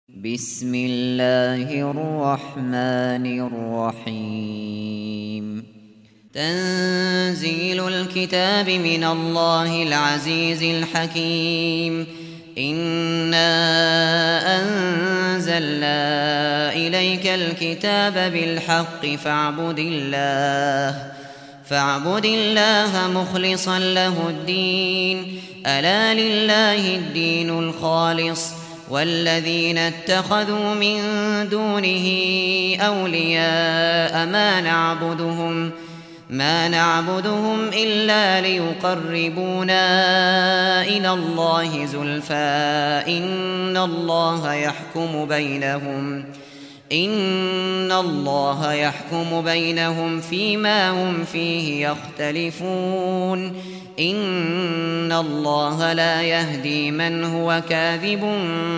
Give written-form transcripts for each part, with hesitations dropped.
بسم الله الرحمن الرحيم. تنزيل الكتاب من الله العزيز الحكيم. إنا أنزلنا إليك الكتاب بالحق فاعبد الله مخلصا له الدين. ألا لله الدين الخالص والذين اتخذوا من دونه أولياء ما نعبدهم إلا ليقربونا إلى الله زلفى إن الله يحكم بينهم فيما هم فيه يختلفون. إن الله لا يهدي من هو كاذب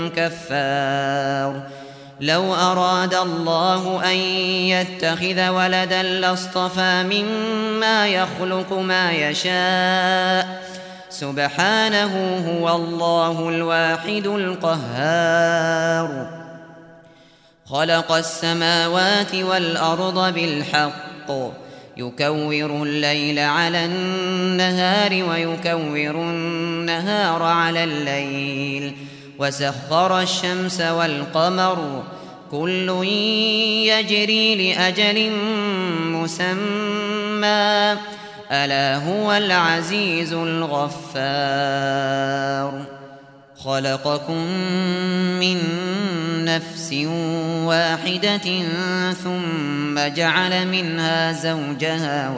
كفار. لو أراد الله أن يتخذ ولدا لاصطفى مما يخلق ما يشاء سبحانه هو الله الواحد القهار. خلق السماوات والأرض بالحق يكور الليل على النهار ويكور النهار على الليل وسخر الشمس والقمر كل يجري لأجل مسمى ألا هو العزيز الغفار. خلقكم من نفس واحدة ثم جعل منها زوجها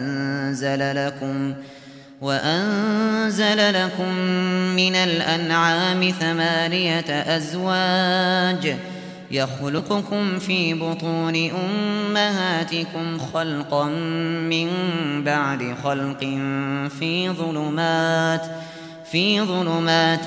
وأنزل لكم من الأنعام 8 أزواج يخلقكم في بطون أمهاتكم خلقا من بعد خلق في ظلمات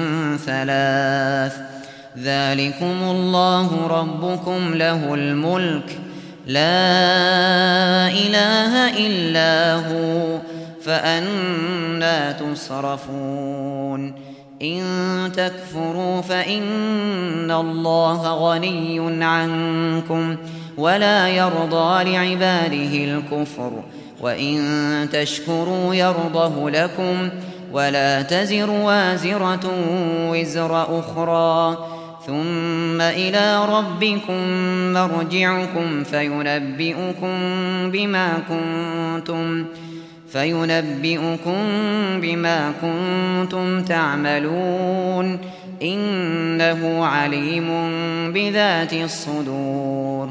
3. ذلكم الله ربكم له الملك لا إله إلا هو فأنى تصرفون. إن تكفروا فإن الله غني عنكم ولا يرضى لعباده الكفر وإن تشكروا يرضه لكم ولا تزر وازرة وزر أخرى ثم إلى ربكم مرجعكم فينبئكم بما كنتم تعملون إنه عليم بذات الصدور.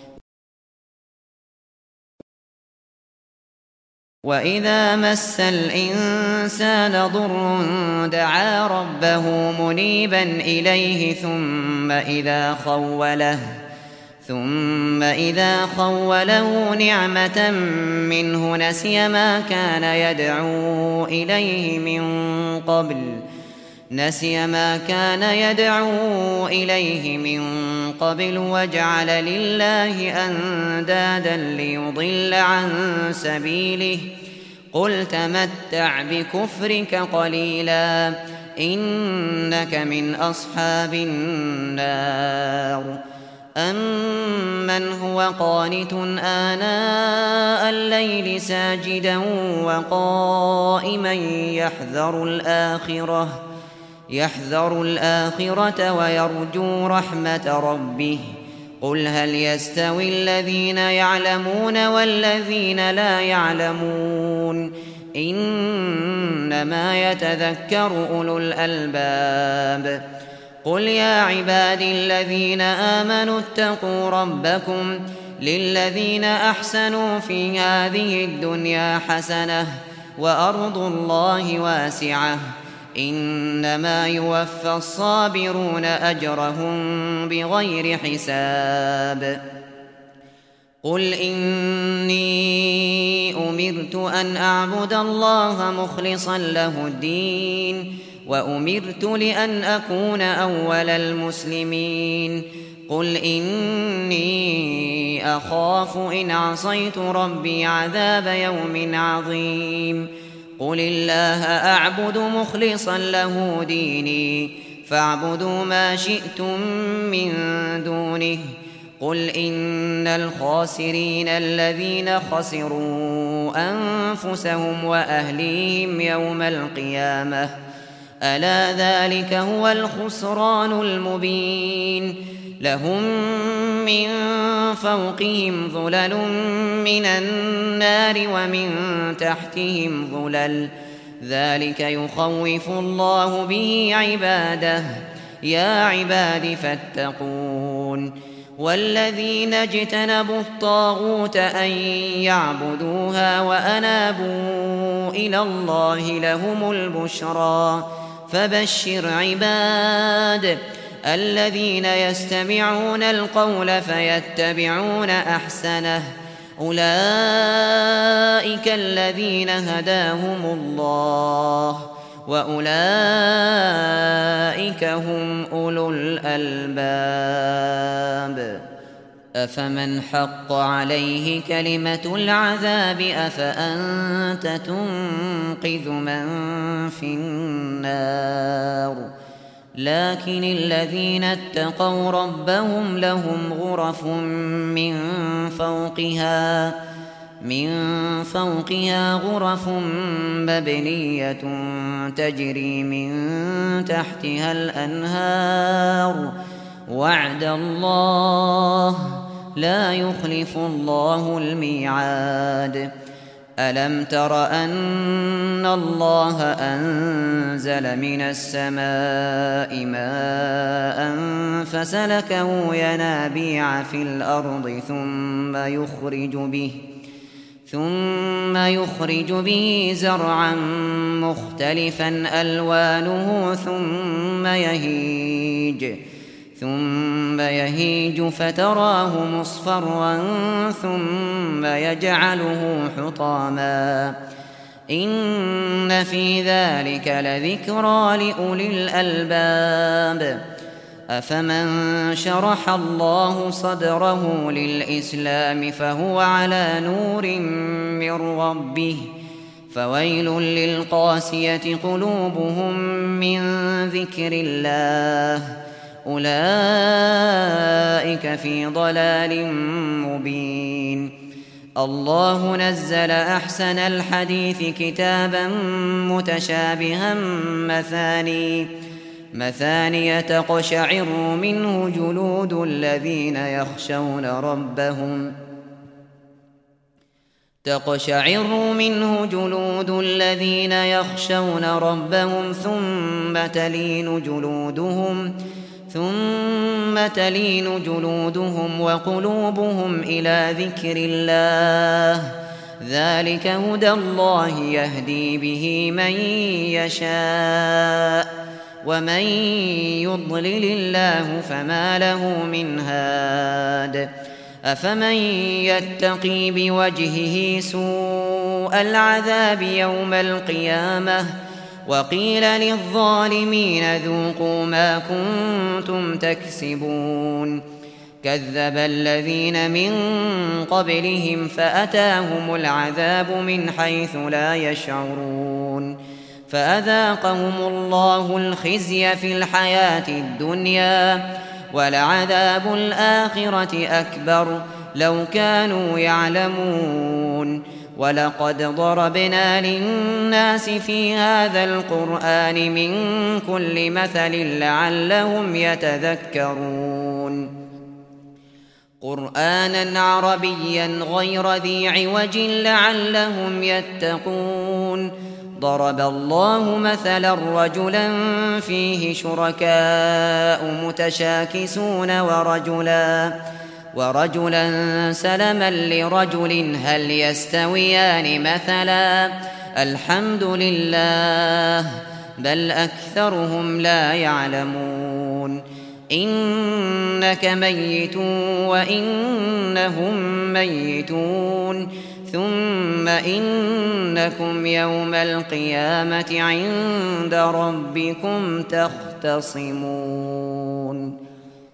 وإذا مس الإنسان ضر دعا ربه منيبا إليه ثم إذا خوله نعمة منه نسي ما كان يدعو إليه من قبل وجعل لله أندادا ليضل عن سبيله قل تمتع بكفرك قليلا إنك من أصحاب النار. أمن هو قانت آناء الليل ساجدا وقائما يحذر الآخرة ويرجو رحمة ربه قل هل يستوي الذين يعلمون والذين لا يعلمون إنما يتذكر أولو الألباب. قل يا عبادي الذين آمنوا اتقوا ربكم للذين أحسنوا في هذه الدنيا حسنة وأرض الله واسعة إنما يوفى الصابرون أجرهم بغير حساب. قل إني أمرت أن أعبد الله مخلصا له الدين وأمرت لأن أكون أول المسلمين. قل إني أخاف إن عصيت ربي عذاب يوم عظيم. قل الله أعبد مخلصا له ديني فاعبدوا ما شئتم من دونه قل إن الخاسرين الذين خسروا أنفسهم وأهليهم يوم القيامة ألا ذلك هو الخسران المبين لهم من فوقهم ظلل من النار ومن تحتهم ظلل ذلك يخوف الله به عباده يا عباد فاتقون والذين اجتنبوا الطاغوت أن يعبدوها وأنابوا إلى الله لهم البشرى فبشر عباد الذين يستمعون القول فيتبعون أحسنه أولئك الذين هداهم الله وأولئك هم أولو الألباب أفمن حق عليه كلمة العذاب أفأنت تنقذ من في النار لكن الذين اتقوا ربهم لهم غرف من فوقها غرف مبنية تجري من تحتها الأنهار وعد الله لا يخلف الله الميعاد ألم تر أن الله أنزل من السماء ماء فسلكه ينابيع في الأرض ثم يخرج به زرعا مختلفا ألوانه ثم يهيج فتراه مصفرا ثم يجعله حطاما إن في ذلك لذكرى لأولي الألباب أفمن شرح الله صدره للإسلام فهو على نور من ربه فويل للقاسية قلوبهم من ذكر الله أولئك في ضلال مبين الله نزل أحسن الحديث كتابا متشابها مثانية تقشعر منه جلود الذين يخشون ربهم ثم تلين جلودهم وقلوبهم إلى ذكر الله ذلك هدى الله يهدي به من يشاء ومن يضلل الله فما له من هاد أفمن يتقي بوجهه سوء العذاب يوم القيامة وقيل للظالمين ذوقوا ما كنتم تكسبون كذب الذين من قبلهم فأتاهم العذاب من حيث لا يشعرون فأذاقهم الله الخزي في الحياة الدنيا ولعذاب الآخرة أكبر لو كانوا يعلمون ولقد ضربنا للناس في هذا القرآن من كل مثل لعلهم يتذكرون قرآنا عربيا غير ذي عوج لعلهم يتقون ضرب الله مثلا رجلا فيه شركاء متشاكسون ورجلا سلما لرجل هل يستويان مثلا الحمد لله بل أكثرهم لا يعلمون إنك ميت وإنهم ميتون ثم إنكم يوم القيامة عند ربكم تختصمون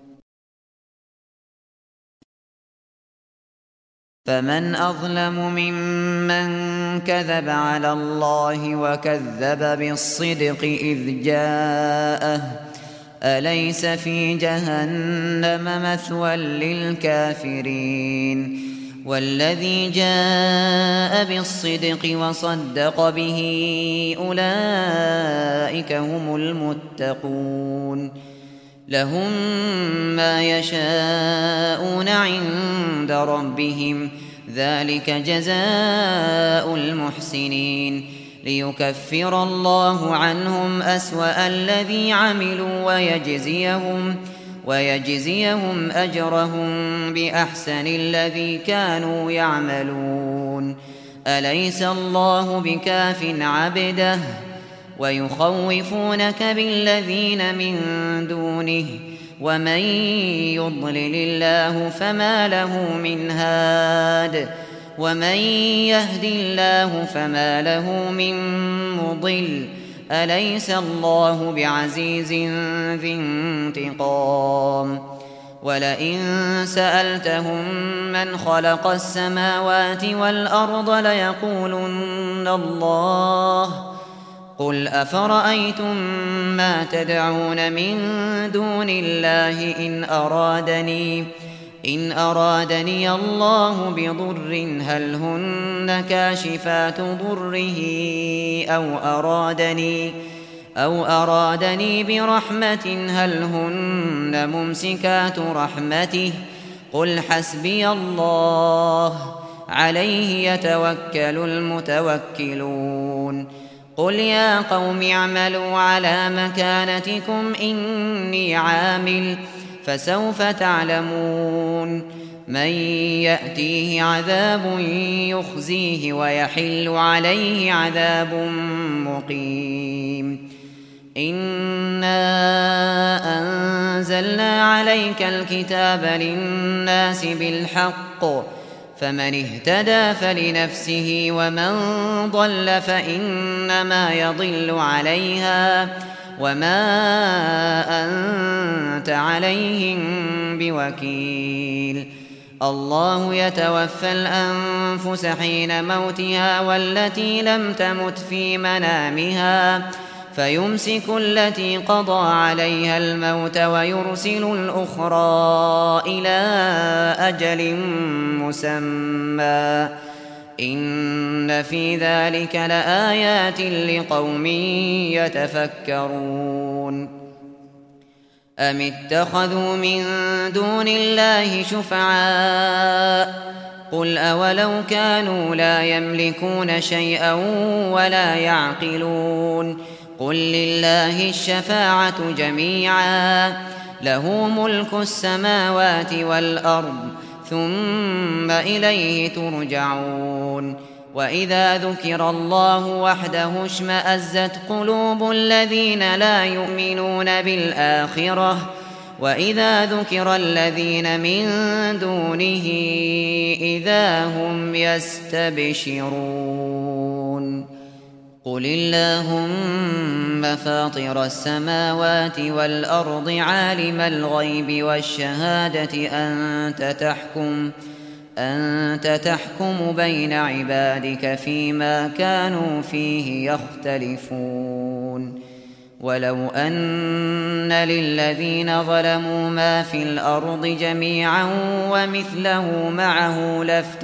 فمن أظلم ممن كذب على الله وكذب بالصدق إذ جاءه أليس في جهنم مثوى للكافرين والذي جاء بالصدق وصدق به أولئك هم المتقون لهم ما يشاءون عند ربهم ذلك جزاء المحسنين ليكفر الله عنهم أسوأ الذي عملوا ويجزيهم أجرهم بأحسن الذي كانوا يعملون أليس الله بكاف عبده ويخوفونك بالذين من دونه ومن يضلل الله فما له من هاد ومن يهد الله فما له من مضل أليس الله بعزيز ذي انتقام ولئن سألتهم من خلق السماوات والأرض ليقولن الله قل أفرأيتم ما تدعون من دون الله إن أرادني الله بضر هل هن كاشفات ضره أو أرادني برحمة هل هن ممسكات رحمته قل حسبي الله عليه يتوكل المتوكلون قل يا قوم اعملوا على مكانتكم إني عامل فسوف تعلمون من يأتيه عذاب يخزيه ويحل عليه عذاب مقيم إنا أنزلنا عليك الكتاب للناس بالحق فمن اهتدى فلنفسه ومن ضل فإنما يضل عليها وما أنت عليهم بوكيل الله يتوفى الأنفس حين موتها والتي لم تمت في منامها فيمسك التي قضى عليها الموت ويرسل الأخرى إلى أجل مسمى إن في ذلك لآيات لقوم يتفكرون أم اتخذوا من دون الله شفعاء قل أولو كانوا لا يملكون شيئا ولا يعقلون قل لله الشفاعة جميعا له ملك السماوات والأرض ثم إليه ترجعون وإذا ذكر الله وحده اشمأزت قلوب الذين لا يؤمنون بالآخرة وإذا ذكر الذين من دونه إذا هم يستبشرون قل اللهم فاطر السماوات والأرض عالم الغيب والشهادة أنت تحكم بين عبادك فيما كانوا فيه يختلفون ولو أن للذين ظلموا ما في الأرض جميعا ومثله معه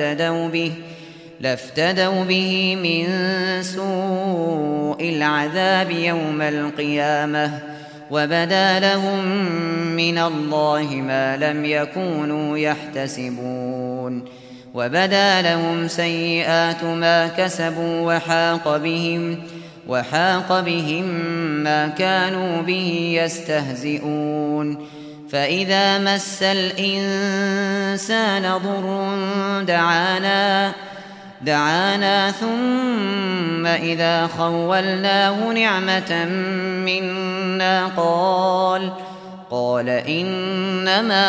لافتدوا به من سوء العذاب يوم القيامة وبدا لهم من الله ما لم يكونوا يحتسبون وبدا لهم سيئات ما كسبوا وحاق بهم ما كانوا به يستهزئون فإذا مس الإنسان ضر دعانا ثم إذا خولناه نعمة منا قال إنما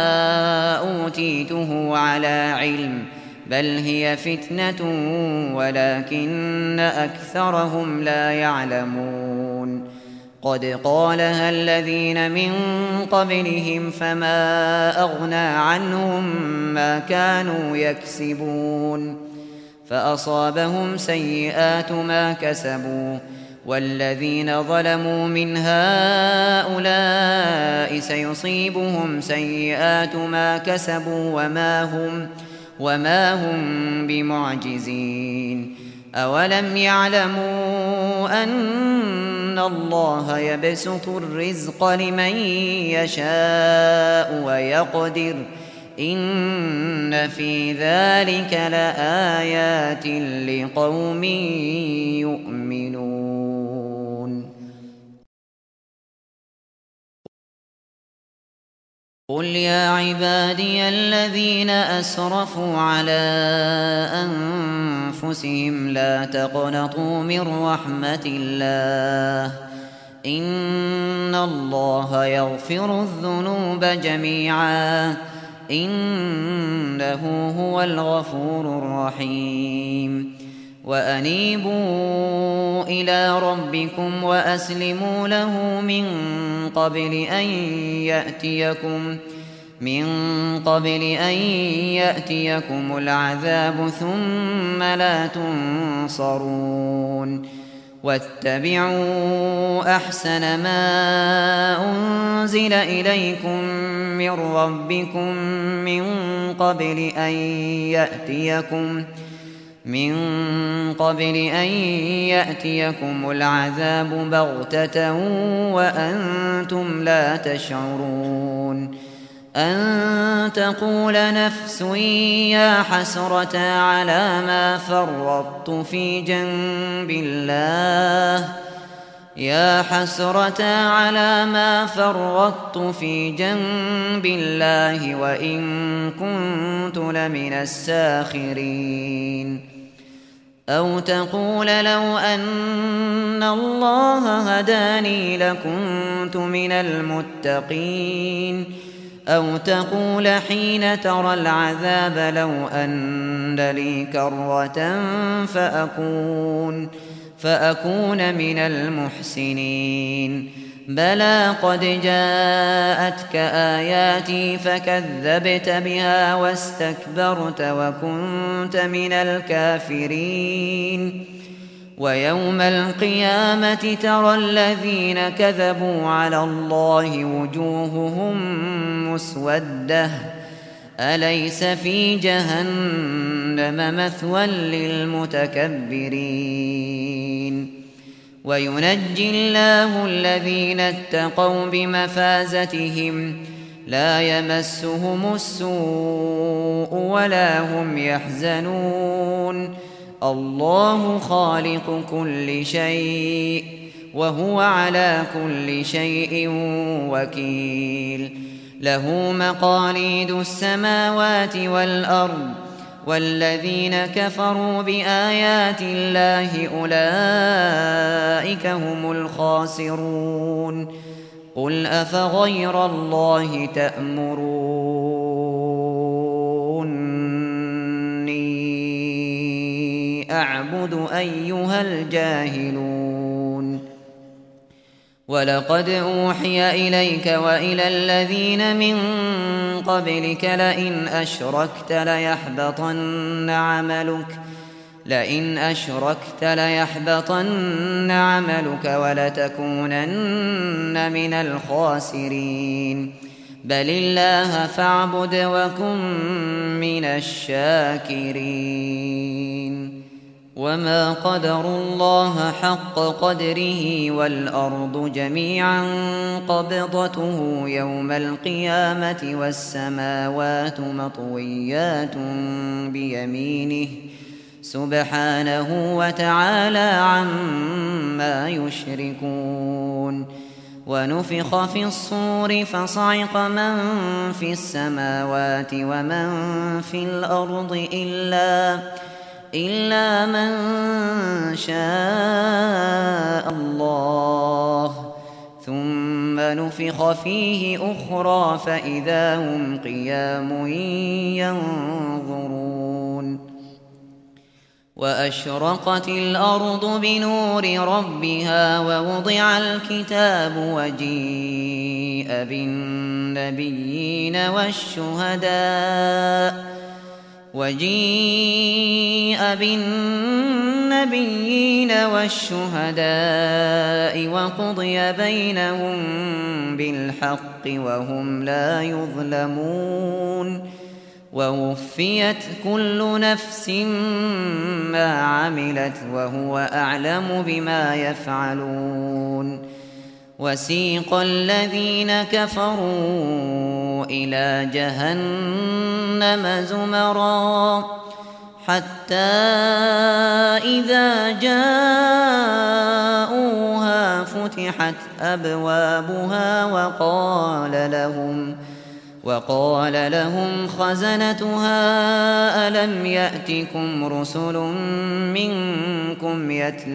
أوتيته على علم بل هي فتنة ولكن أكثرهم لا يعلمون قد قالها الذين من قبلهم فما أغنى عنهم ما كانوا يكسبون فأصابهم سيئات ما كسبوا والذين ظلموا من هؤلاء سيصيبهم سيئات ما كسبوا وما هم بمعجزين. أولم يعلموا أن الله يبسط الرزق لمن يشاء ويقدر إن في ذلك لآيات لقوم يؤمنون. قل يا عبادي الذين أسرفوا على أنفسهم لا تقنطوا من رحمة الله إن الله يغفر الذنوب جميعا إنه هو الغفور الرحيم. وأنيبوا إلى ربكم وأسلموا له من قبل أن يأتيكم العذاب ثم لا تنصرون. واتبعوا أحسن ما أنزل إليكم من ربكم من قبل أن يأتيكم العذاب بغتة وأنتم لا تشعرون. أن تقول نفس يا حسرة على ما فرطت في جنب الله وإن كنت لمن الساخرين. أو تقول لو أن الله هداني لكنت من المتقين. أو تقول حين ترى العذاب لو أن لي كرة فأكون من المحسنين. بلى قد جاءتك آياتي فكذبت بها واستكبرت وكنت من الكافرين. ويوم القيامة ترى الذين كذبوا على الله وجوههم مسودة أليس في جهنم مثوى للمتكبرين. وينجي الله الذين اتقوا بمفازتهم لا يمسهم السوء ولا هم يحزنون. الله خالق كل شيء وهو على كل شيء وكيل. له مقاليد السماوات والأرض والذين كفروا بآيات الله أولئك هم الخاسرون. قل أفغير الله تأمروني أعبد أيها الجاهلون. ولقد أوحي إليك وإلى الذين من قبلك لئن أشركت ليحبطن عملك ولتكونن من الخاسرين. بل الله فاعبد وكن من الشاكرين. وما قدروا الله حق قدره والأرض جميعا قبضته يوم القيامة والسماوات مطويات بيمينه سبحانه وتعالى عما يشركون. ونفخ في الصور فصعق من في السماوات ومن في الأرض إلا من شاء الله ثم نفخ فيه أخرى فإذا هم قيام ينظرون. وأشرقت الأرض بنور ربها ووضع الكتاب وجيء بالنبيين والشهداء وجيء بالنبيين والشهداء وقضي بينهم بالحق وهم لا يظلمون ووفيت كل نفس ما عملت وهو أعلم بما يفعلون وسيق الذين كفروا إلى جهنم زمرا حتى إذا جاءوها فتحت أبوابها وقال لهم خزنتها ألم يأتكم رسل منكم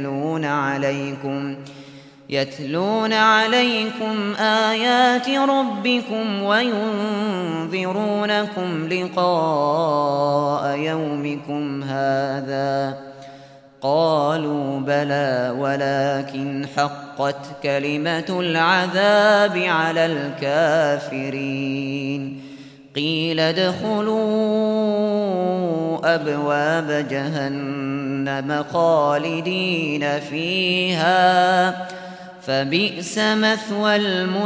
يتلون عليكم آيات ربكم وينذرونكم لقاء يومكم هذا قالوا بلى ولكن حقت كلمة العذاب على الكافرين قيل ادخلوا أبواب جهنم خالدين فيها فبئس مثوى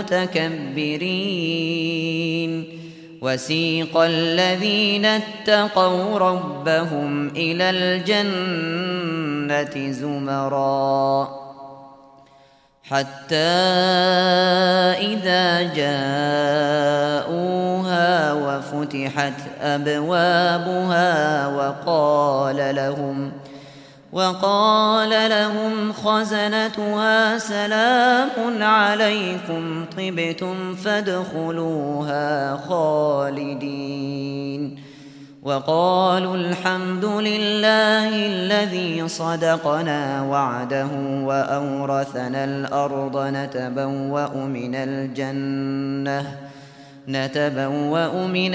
المتكبرين وسيق الذين اتقوا ربهم إلى الجنة زمرا حتى إذا جاءوها وفتحت أبوابها وقال لهم خزنتها سلام عليكم طبتم فادخلوها خالدين وقالوا الحمد لله الذي صدقنا وعده وأورثنا الأرض نتبوأ من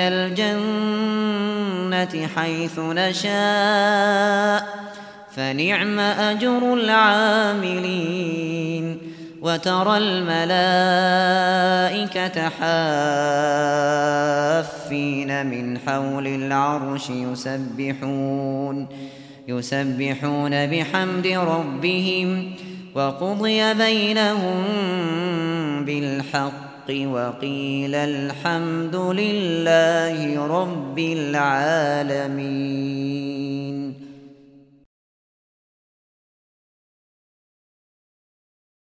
الجنة حيث نشاء فنعم أجر العاملين وترى الملائكة حافين من حول العرش يسبحون بحمد ربهم وقضي بينهم بالحق وقيل الحمد لله رب العالمين.